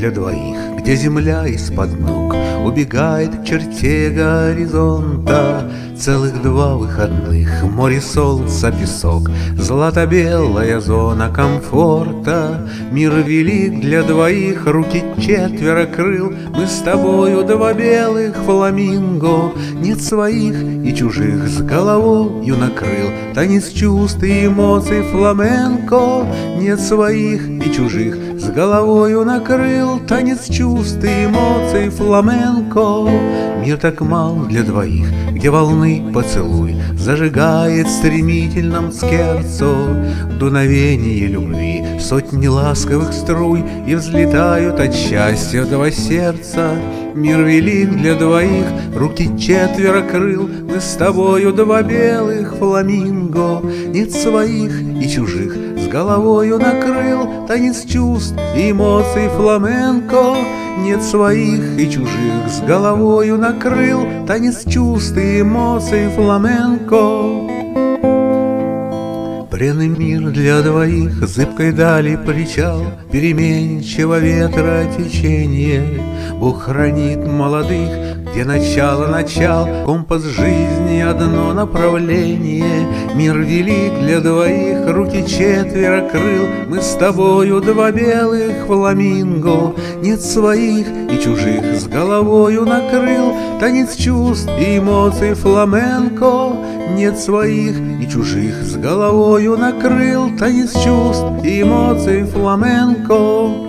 для двоих, где земля из-под ног убегает к черте горизонта. Целых 2 выходных, море, солнца, песок, злато-белая зона комфорта. Мир велик для двоих, руки 4 крыл, мы с тобою 2 белых фламинго. Нет своих и чужих, с головою накрыл танец чувств и эмоций фламенко. Нет своих и чужих, с головою накрыл танец чувств и эмоций фламенко. Мир так мал для двоих, где волны поцелуй зажигает в стремительном скерцо. Дуновение любви, сотни ласковых струй, и взлетают от счастья 2 сердца. Мир велик для двоих, руки 4 крыл, мы с тобою 2 белых фламинго. Нет своих и чужих, с головою накрыл танец чувств и эмоций фламенко. Нет своих и чужих, с головою накрыл танец чувств и эмоций фламенко. Бренный мир для двоих, зыбкой дали причал, переменчиво ветра течение. Бог хранит молодых, где начало, компас жизни одно направление. Мир велик для двоих, руки 4 крыл, мы с тобою 2 белых фламинго. Нет своих и чужих, с головою накрыл танец чувств и эмоций фламенко. Нет своих и чужих, с головою накрыл танец чувств и эмоций фламенко.